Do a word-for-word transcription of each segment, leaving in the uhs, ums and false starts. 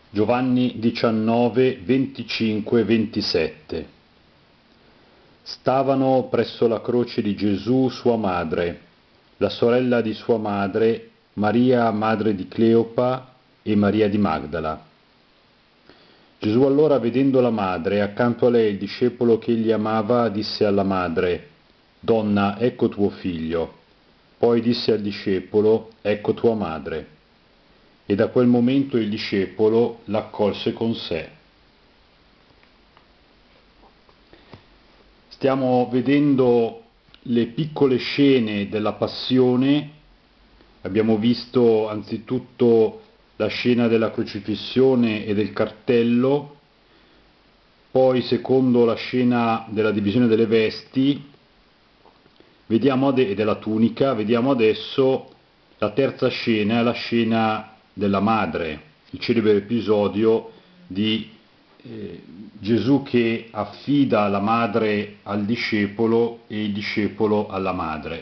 Giovanni diciannove, venticinque ventisette. Stavano presso la croce di Gesù sua madre, la sorella di sua madre, Maria madre di Cleopa e Maria di Magdala. Gesù allora, vedendo la madre, accanto a lei il discepolo che egli amava, disse alla madre: «Donna, ecco tuo figlio». Poi disse al discepolo: «Ecco tua madre». E da quel momento il discepolo l'accolse con sé. Stiamo vedendo le piccole scene della passione. Abbiamo visto anzitutto la scena della crocifissione e del cartello, poi secondo la scena della divisione delle vesti vediamo e della tunica, vediamo adesso la terza scena, la scena della madre, il celebre episodio di eh, Gesù che affida la madre al discepolo e il discepolo alla madre.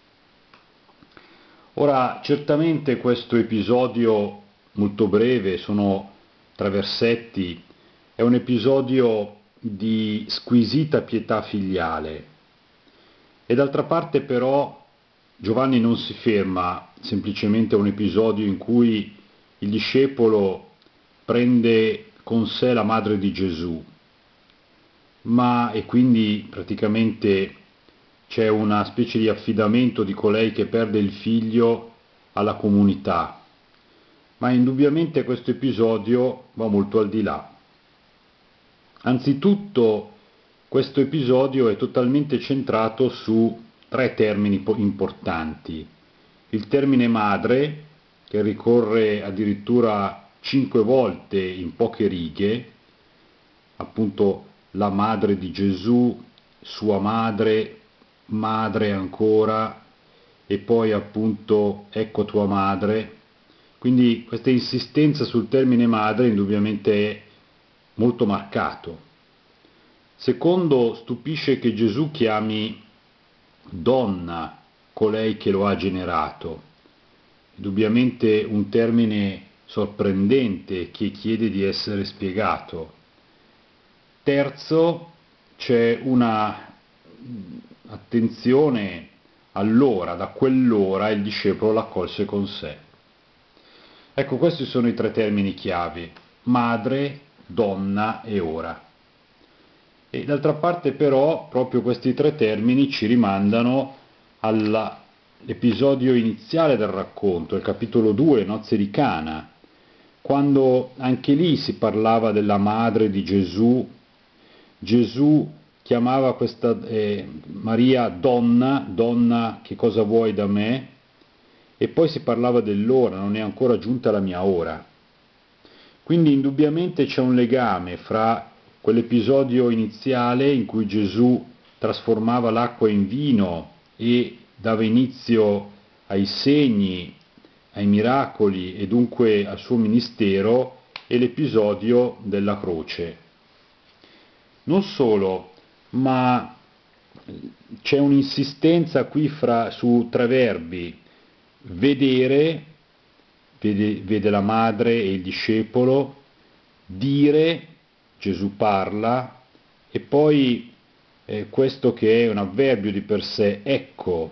Ora, certamente questo episodio molto breve, sono tre versetti, è un episodio di squisita pietà filiale. E d'altra parte però Giovanni non si ferma semplicemente a un episodio in cui il discepolo prende con sé la madre di Gesù, ma e quindi praticamente c'è una specie di affidamento di colei che perde il figlio alla comunità. Ma indubbiamente questo episodio va molto al di là. Anzitutto questo episodio è totalmente centrato su tre termini importanti. Il termine madre, che ricorre addirittura cinque volte in poche righe, appunto la madre di Gesù, sua madre, madre ancora, e poi appunto ecco tua madre. Quindi questa insistenza sul termine madre indubbiamente è molto marcato. Secondo, stupisce che Gesù chiami donna colei che lo ha generato, indubbiamente un termine sorprendente che chiede di essere spiegato. Terzo, c'è una attenzione all'ora, da quell'ora il discepolo l'accolse con sé. Ecco, questi sono i tre termini chiave: madre, donna e ora. E d'altra parte però proprio questi tre termini ci rimandano all'episodio iniziale del racconto, il capitolo due, Nozze di Cana, quando anche lì si parlava della madre di Gesù. Gesù chiamava questa eh, Maria donna, donna che cosa vuoi da me? E poi si parlava dell'ora, non è ancora giunta la mia ora. Quindi indubbiamente c'è un legame fra quell'episodio iniziale in cui Gesù trasformava l'acqua in vino e dava inizio ai segni, ai miracoli e dunque al suo ministero, e l'episodio della croce. Non solo, ma c'è un'insistenza qui fra, su tre verbi: vedere, vede, vede la madre e il discepolo; dire, Gesù parla; e poi eh, questo che è un avverbio di per sé, ecco,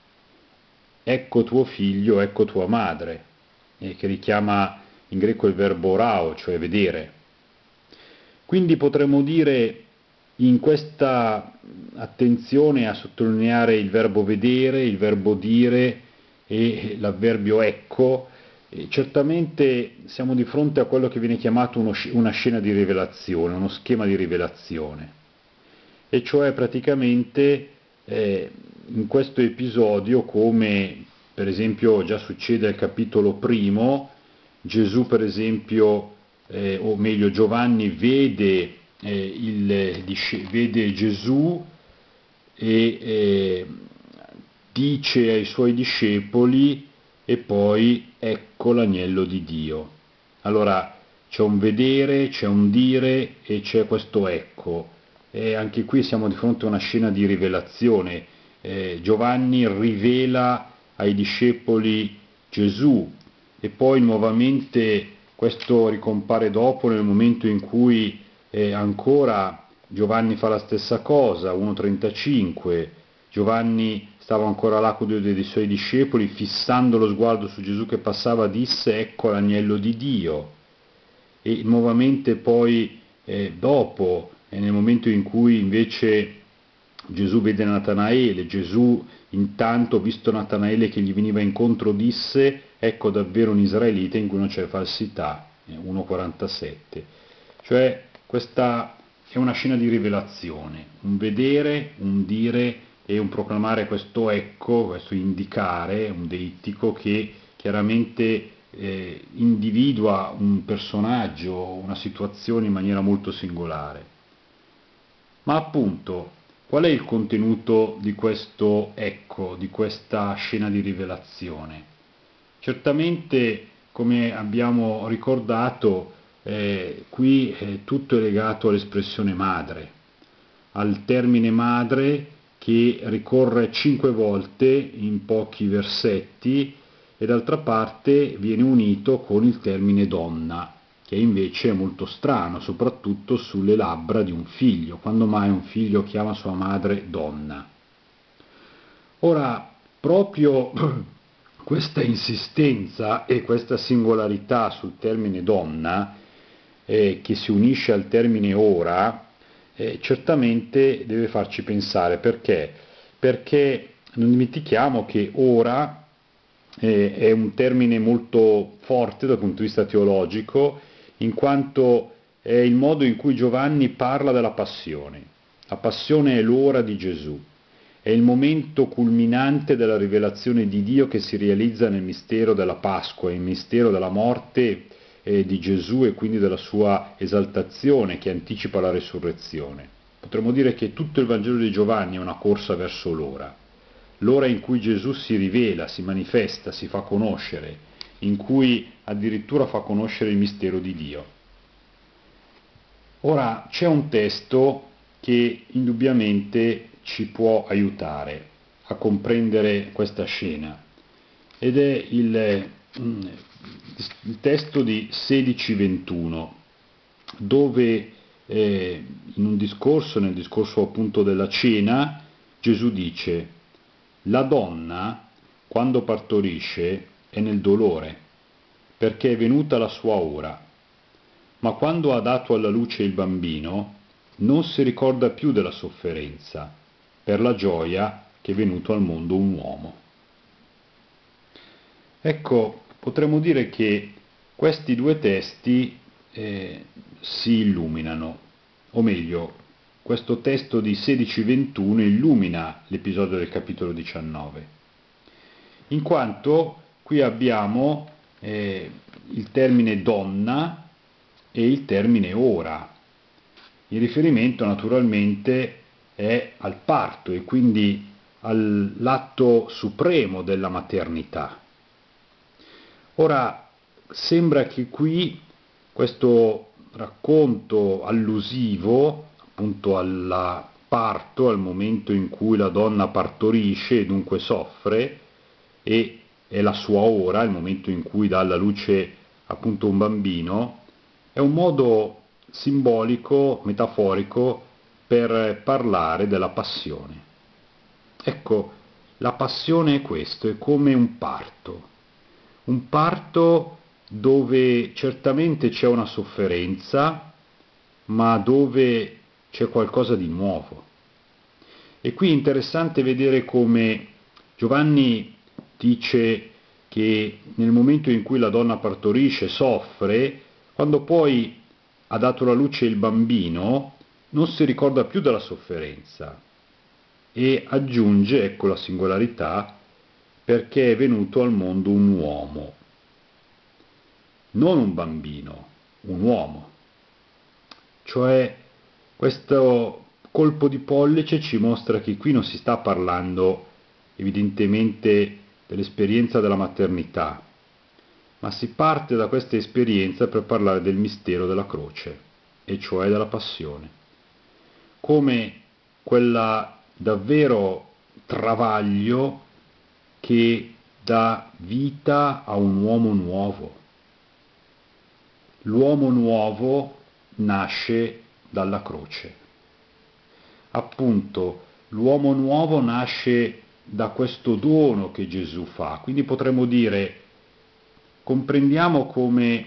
ecco tuo figlio, ecco tua madre, eh, che richiama in greco il verbo rao, cioè vedere. Quindi potremmo dire, in questa attenzione a sottolineare il verbo vedere, il verbo dire e l'avverbio ecco, eh, certamente siamo di fronte a quello che viene chiamato uno, una scena di rivelazione, uno schema di rivelazione. E cioè praticamente eh, in questo episodio, come per esempio già succede al capitolo primo, Gesù per esempio, eh, o meglio Giovanni vede, eh, il, vede Gesù e eh, dice ai suoi discepoli: e poi ecco l'agnello di Dio. Allora c'è un vedere, c'è un dire e c'è questo ecco. E anche qui siamo di fronte a una scena di rivelazione. Eh, Giovanni rivela ai discepoli Gesù, e poi nuovamente questo ricompare dopo nel momento in cui eh, ancora Giovanni fa la stessa cosa, uno trentacinque, Giovanni stava ancora là con due dei suoi discepoli, fissando lo sguardo su Gesù che passava, disse: ecco l'agnello di Dio. E nuovamente poi eh, dopo, eh, nel momento in cui invece Gesù vede Natanaele, Gesù intanto, visto Natanaele che gli veniva incontro, disse: ecco davvero un israelita in cui non c'è falsità, uno quarantasette. Cioè questa è una scena di rivelazione, un vedere, un dire e un proclamare questo ecco, questo indicare, un deittico che chiaramente eh, individua un personaggio, una situazione in maniera molto singolare. Ma appunto, qual è il contenuto di questo ecco, di questa scena di rivelazione? Certamente, come abbiamo ricordato, eh, qui eh, tutto è legato all'espressione madre, al termine madre che ricorre cinque volte in pochi versetti e d'altra parte viene unito con il termine donna, che invece è molto strano, soprattutto sulle labbra di un figlio. Quando mai un figlio chiama sua madre donna? Ora, proprio questa insistenza e questa singolarità sul termine donna, eh, che si unisce al termine ora, eh, certamente deve farci pensare. Perché? Perché non dimentichiamo che ora eh, è un termine molto forte dal punto di vista teologico, in quanto è il modo in cui Giovanni parla della passione. La passione è l'ora di Gesù, è il momento culminante della rivelazione di Dio che si realizza nel mistero della Pasqua, il mistero della morte eh, di Gesù e quindi della sua esaltazione che anticipa la resurrezione. Potremmo dire che tutto il Vangelo di Giovanni è una corsa verso l'ora, l'ora in cui Gesù si rivela, si manifesta, si fa conoscere, in cui addirittura fa conoscere il mistero di Dio. Ora c'è un testo che indubbiamente ci può aiutare a comprendere questa scena ed è il, il testo di sedici ventuno, dove eh, in un discorso, nel discorso appunto della cena, Gesù dice: la donna quando partorisce è nel dolore perché è venuta la sua ora, ma quando ha dato alla luce il bambino non si ricorda più della sofferenza per la gioia che è venuto al mondo un uomo. Ecco, potremmo dire che questi due testi eh, si illuminano, o meglio, questo testo di sedici ventuno illumina l'episodio del capitolo diciannove, in quanto qui abbiamo eh, il termine donna e il termine ora. Il riferimento naturalmente è al parto e quindi all'atto supremo della maternità. Ora, sembra che qui questo racconto allusivo appunto al parto, al momento in cui la donna partorisce e dunque soffre, e è la sua ora, il momento in cui dà alla luce appunto un bambino, è un modo simbolico, metaforico, per parlare della passione. Ecco, la passione è questo, è come un parto, un parto dove certamente c'è una sofferenza, ma dove c'è qualcosa di nuovo. E qui è interessante vedere come Giovanni dice che nel momento in cui la donna partorisce soffre, quando poi ha dato alla luce il bambino non si ricorda più della sofferenza e aggiunge, ecco la singolarità, perché è venuto al mondo un uomo, non un bambino, un uomo. Cioè questo colpo di pollice ci mostra che qui non si sta parlando evidentemente dell'esperienza della maternità, ma si parte da questa esperienza per parlare del mistero della croce, e cioè della passione, come quella davvero travaglio che dà vita a un uomo nuovo. l'uomo nuovo nasce dalla croce. Appunto, l'uomo nuovo nasce da questo dono che Gesù fa. Quindi potremmo dire, comprendiamo come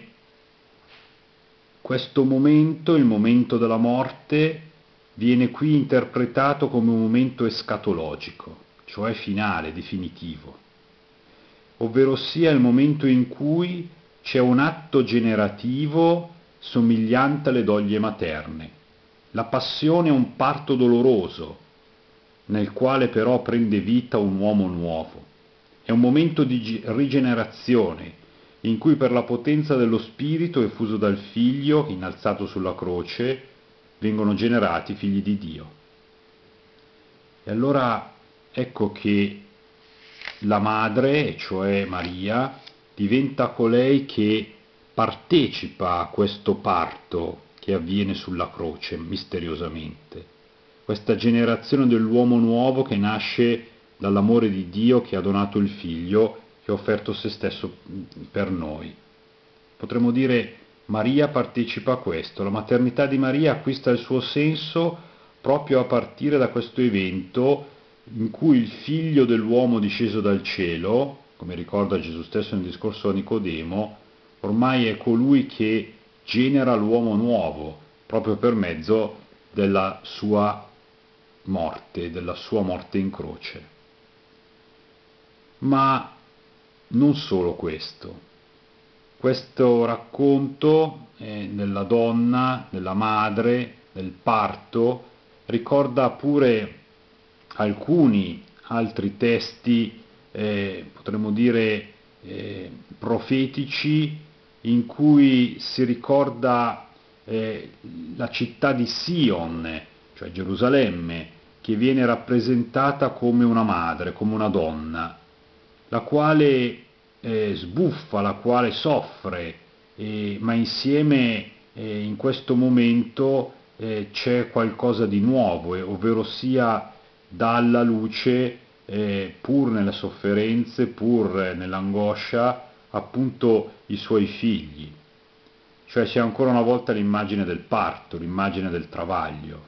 questo momento, il momento della morte, viene qui interpretato come un momento escatologico, cioè finale, definitivo, ovvero sia il momento in cui c'è un atto generativo somigliante alle doglie materne. La passione è un parto doloroso, nel quale però prende vita un uomo nuovo. È un momento di rigenerazione, in cui per la potenza dello Spirito effuso dal Figlio, innalzato sulla croce, vengono generati figli di Dio. E allora ecco che la madre, cioè Maria, diventa colei che partecipa a questo parto che avviene sulla croce misteriosamente. Questa generazione dell'uomo nuovo che nasce dall'amore di Dio che ha donato il Figlio, che ha offerto se stesso per noi. Potremmo dire Maria partecipa a questo, la maternità di Maria acquista il suo senso proprio a partire da questo evento in cui il figlio dell'uomo disceso dal cielo, come ricorda Gesù stesso nel discorso a Nicodemo, ormai è colui che genera l'uomo nuovo, proprio per mezzo della sua morte, della sua morte in croce. Ma non solo questo. Questo racconto eh, della donna, della madre, del parto, ricorda pure alcuni altri testi, eh, potremmo dire, eh, profetici, in cui si ricorda eh, la città di Sion, cioè Gerusalemme, che viene rappresentata come una madre, come una donna, la quale eh, sbuffa, la quale soffre, eh, ma insieme eh, in questo momento eh, c'è qualcosa di nuovo, eh, ovvero sia dà alla luce, eh, pur nelle sofferenze, pur nell'angoscia, appunto i suoi figli. Cioè c'è ancora una volta l'immagine del parto, l'immagine del travaglio.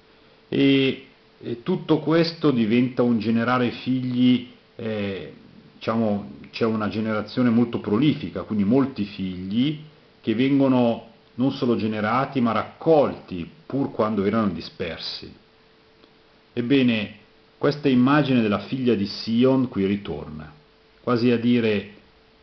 E, e tutto questo diventa un generare figli, eh, diciamo, c'è una generazione molto prolifica, quindi molti figli che vengono non solo generati ma raccolti pur quando erano dispersi. Ebbene, questa immagine della figlia di Sion qui ritorna, quasi a dire,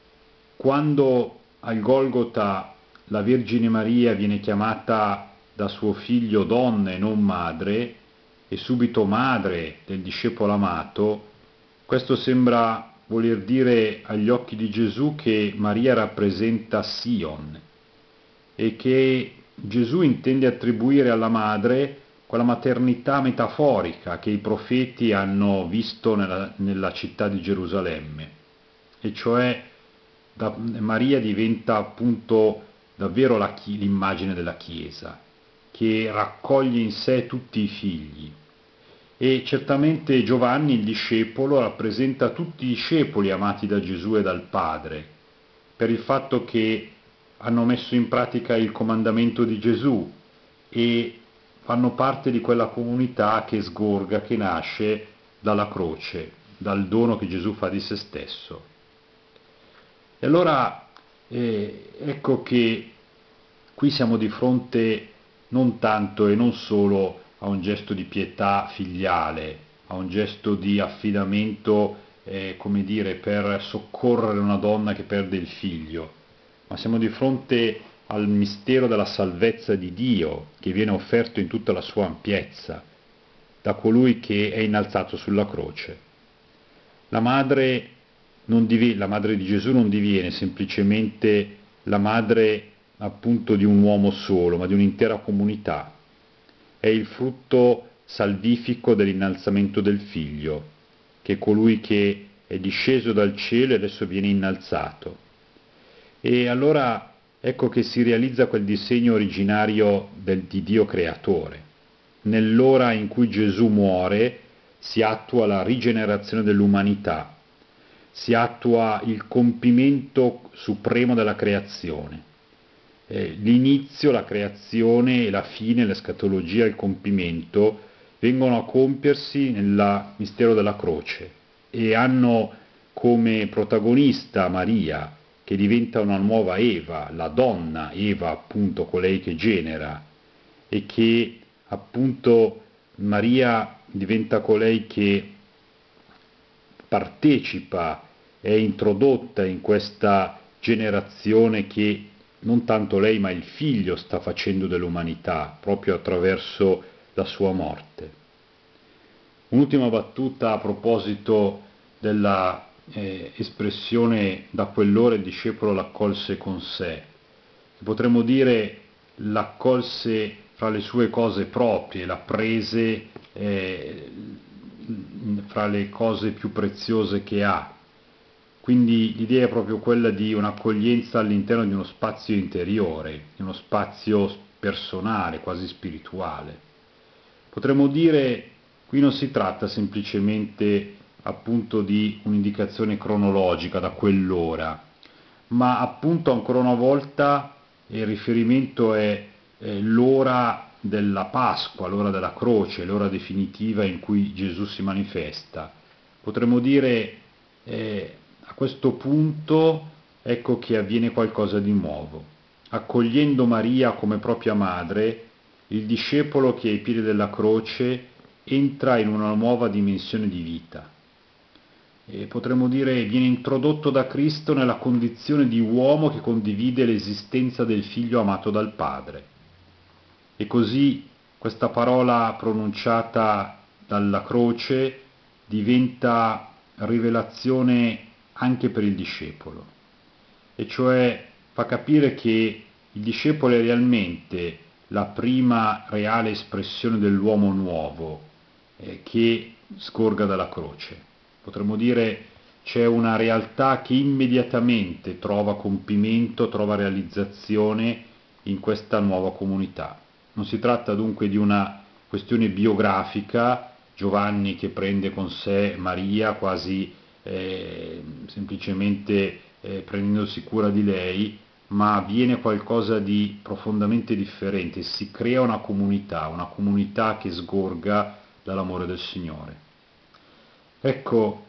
quando al Golgota la Vergine Maria viene chiamata da suo figlio donna e non madre, e subito madre del discepolo amato, questo sembra voler dire agli occhi di Gesù che Maria rappresenta Sion e che Gesù intende attribuire alla madre quella maternità metaforica che i profeti hanno visto nella, nella città di Gerusalemme, e cioè da, Maria diventa appunto davvero la, l'immagine della Chiesa, che raccoglie in sé tutti i figli. E certamente Giovanni, il discepolo, rappresenta tutti i discepoli amati da Gesù e dal Padre, per il fatto che hanno messo in pratica il comandamento di Gesù e fanno parte di quella comunità che sgorga, che nasce dalla croce, dal dono che Gesù fa di se stesso. E allora eh, ecco che qui siamo di fronte non tanto e non solo a un gesto di pietà filiale, a un gesto di affidamento, eh, come dire, per soccorrere una donna che perde il figlio, ma siamo di fronte al mistero della salvezza di Dio che viene offerto in tutta la sua ampiezza da colui che è innalzato sulla croce. La madre, non div- la madre di Gesù non diviene semplicemente la madre appunto di un uomo solo, ma di un'intera comunità. È il frutto salvifico dell'innalzamento del Figlio, che è colui che è disceso dal cielo e adesso viene innalzato. E allora ecco che si realizza quel disegno originario del, di Dio creatore. Nell'ora in cui Gesù muore si attua la rigenerazione dell'umanità, si attua il compimento supremo della creazione. eh, l'inizio, la creazione e la fine, l'escatologia e il compimento vengono a compiersi nel mistero della croce e hanno come protagonista Maria, che diventa una nuova Eva, la donna Eva, appunto colei che genera, e che appunto Maria diventa colei che partecipa, è introdotta in questa generazione che non tanto lei ma il figlio sta facendo dell'umanità proprio attraverso la sua morte. Un'ultima battuta a proposito della eh, espressione da quell'ora il discepolo l'accolse con sé. Potremmo dire l'accolse fra le sue cose proprie, la prese eh, fra le cose più preziose che ha. Quindi l'idea è proprio quella di un'accoglienza all'interno di uno spazio interiore, di uno spazio personale, quasi spirituale. Potremmo dire, qui non si tratta semplicemente appunto di un'indicazione cronologica da quell'ora, ma appunto ancora una volta il riferimento è, è l'ora della Pasqua, l'ora della croce, l'ora definitiva in cui Gesù si manifesta. Potremmo dire eh, a questo punto ecco che avviene qualcosa di nuovo. Accogliendo Maria come propria madre, il discepolo che è ai piedi della croce entra in una nuova dimensione di vita. E potremmo dire viene introdotto da Cristo nella condizione di uomo che condivide l'esistenza del figlio amato dal Padre. E così questa parola pronunciata dalla croce diventa rivelazione anche per il discepolo, e cioè fa capire che il discepolo è realmente la prima reale espressione dell'uomo nuovo eh, che scorga dalla croce. Potremmo dire c'è una realtà che immediatamente trova compimento, trova realizzazione in questa nuova comunità. Non si tratta dunque di una questione biografica, Giovanni che prende con sé Maria quasi eh, semplicemente eh, prendendosi cura di lei, ma avviene qualcosa di profondamente differente, si crea una comunità, una comunità che sgorga dall'amore del Signore. Ecco,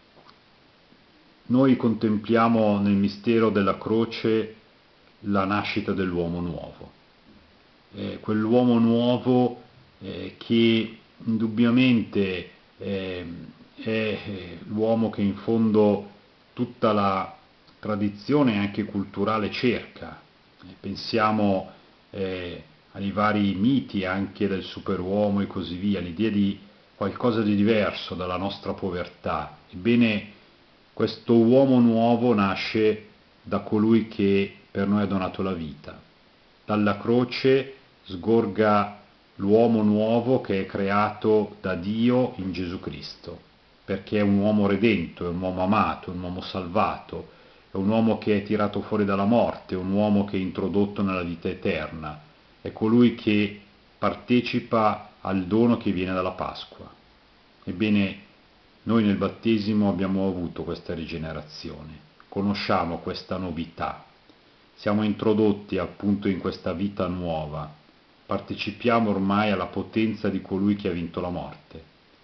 noi contempliamo nel mistero della croce la nascita dell'uomo nuovo, eh, quell'uomo nuovo eh, che indubbiamente eh, è l'uomo che in fondo tutta la tradizione anche culturale cerca. Pensiamo eh, ai vari miti anche del superuomo e così via, l'idea di qualcosa di diverso dalla nostra povertà. Ebbene, questo uomo nuovo nasce da colui che per noi ha donato la vita. Dalla croce sgorga l'uomo nuovo che è creato da Dio in Gesù Cristo, perché è un uomo redento, è un uomo amato, è un uomo salvato, è un uomo che è tirato fuori dalla morte, è un uomo che è introdotto nella vita eterna, è colui che partecipa al dono che viene dalla Pasqua. Ebbene, noi nel battesimo abbiamo avuto questa rigenerazione, conosciamo questa novità, siamo introdotti appunto in questa vita nuova, partecipiamo ormai alla potenza di colui che ha vinto la morte.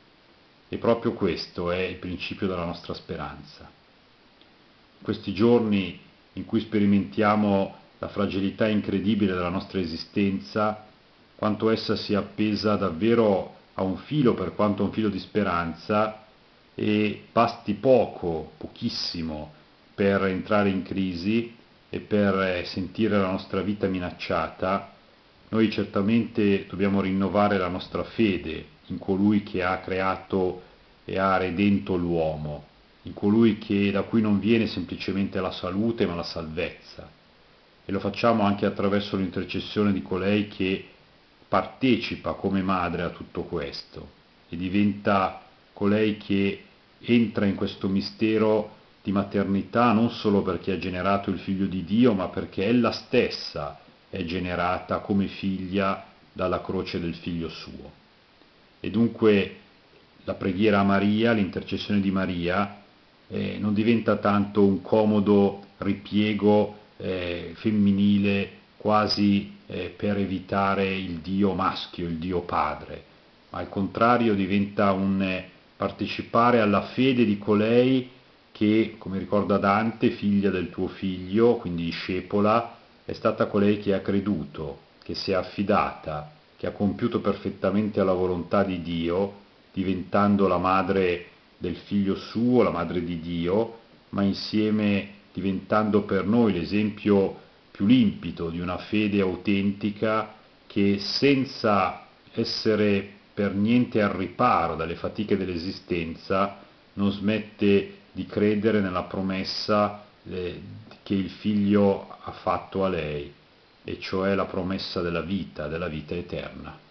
E proprio questo è il principio della nostra speranza. In questi giorni in cui sperimentiamo la fragilità incredibile della nostra esistenza, quanto essa sia appesa davvero a un filo, per quanto un filo di speranza, e basti poco, pochissimo, per entrare in crisi e per sentire la nostra vita minacciata, noi certamente dobbiamo rinnovare la nostra fede in colui che ha creato e ha redento l'uomo, in colui che, da cui non viene semplicemente la salute ma la salvezza. E lo facciamo anche attraverso l'intercessione di colei che partecipa come madre a tutto questo e diventa colei che entra in questo mistero di maternità non solo perché ha generato il figlio di Dio, ma perché ella stessa è generata come figlia dalla croce del figlio suo. E dunque la preghiera a Maria, l'intercessione di Maria, eh, non diventa tanto un comodo ripiego eh, femminile quasi eh, per evitare il Dio maschio, il Dio padre, ma al contrario diventa un eh, partecipare alla fede di colei che, come ricorda Dante, figlia del tuo figlio, quindi discepola, è stata colei che ha creduto, che si è affidata, che ha compiuto perfettamente la volontà di Dio, diventando la madre del figlio suo, la madre di Dio, ma insieme diventando per noi l'esempio più limpido di una fede autentica che, senza essere per niente al riparo dalle fatiche dell'esistenza, non smette di credere nella promessa eh, che il figlio ha fatto a lei, e cioè la promessa della vita, della vita eterna.